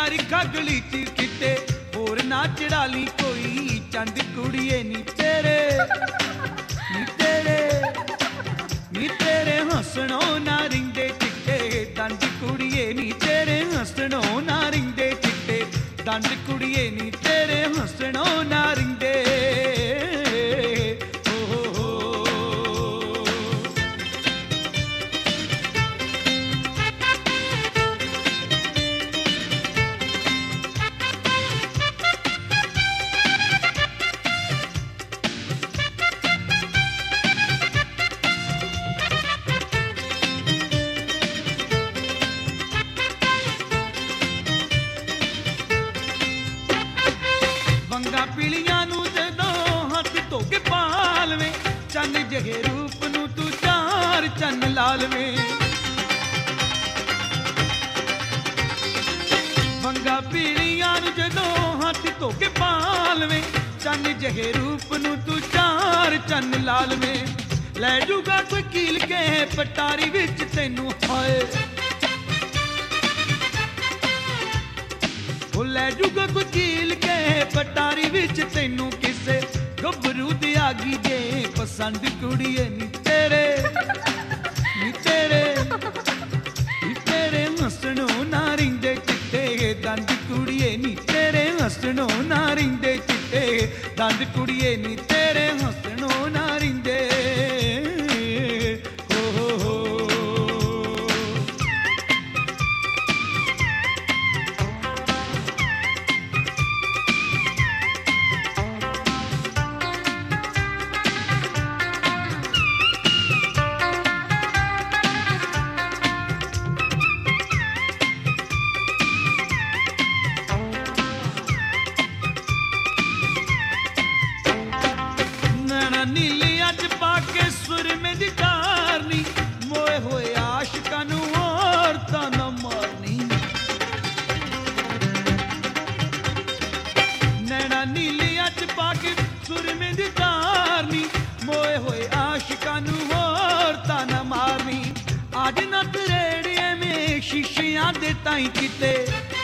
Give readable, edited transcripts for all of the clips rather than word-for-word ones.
यारी खगली च किते होर ना चढ़ा ली कोई चंद कुड़िए नी तेरे हसणों ना रिंदे चिट्टे दंद कुड़िए नी तेरे हसणों ना रिंदे चिट्टे दंद कुड़िए नी तेरे हसणों ना रिंदे। पीलियां नू जदों हथ धो के पालवे चंद जहे रूप नू तू चार चन लालवे। वंगा पीलियां नू जदों हथ धो के पालवे चंद जहे रूप नू तू चार चन लालवे। लै जूगा कोई कील के पटारी विच तैनू हाय लै जूगा कोई कील के पटारी विच तैनू किसे गभरू दी आगी जे पसंद कुड़िए नी तेरे हसणों ना रिंदे चिट्टे दंद कुड़िए नी तेरे हसणों ना रिंदे चिट्टे दंद कुड़िए नी तेरे हसणों ना रिंदे। नीली अज पाके सुर में दी कारनी मोए होए आशिकां नू औरतां ना मारनी। नैना नीली अज पाके सुर में दी कारनी मोए होए आशिकां नू औरतां ना मारनी। अज नत रेड़िए में शीशियां दे ताई किते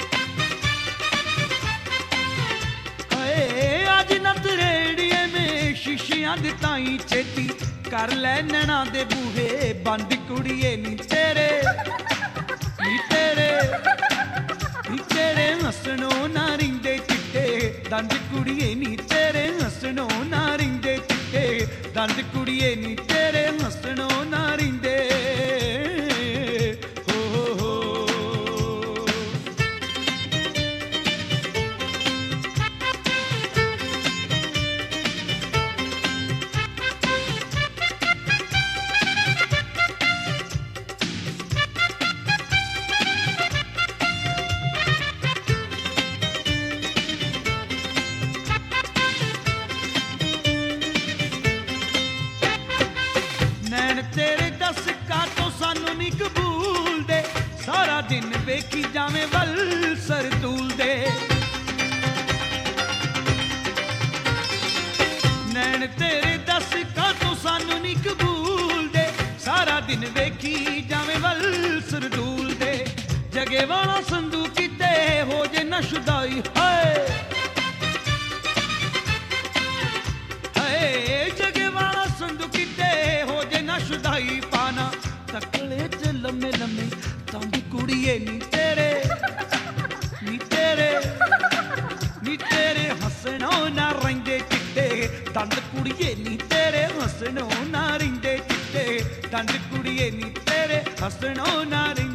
अज नत रेड़िए में शीशियां दे ताई छेती कर लै नैना दे बूहे बंद कुड़िए नी तेरे हसणों ना रिंदे चिट्टे दंद कुड़िए नी तेरे हसणों ना रिंदे चिट्टे दंद कुड़िए नी तेरे हसणों ना रिंदे। तेरे दस का तो सानू नी कबूल दे सारा दिन वेखी जावे वल सरदूल दे। नैन तेरे दस का तो सानू नी कबूल दे सारा दिन वेखी जावे वल सरदूल दे। जगे वाला संदू किते हो जे न शुदाई हाय जगे वाला संदू किते हो जे न शुदाई पाना तकले च लम्मे लम्मे तंग कुड़िए नी तेरे हसणों ना रिंदे चिट्टे दंद कुड़िए नी तेरे हसणों ना रिंदे चिट्टे दंद कुड़िए नी तेरे हसणों ना रिंदे।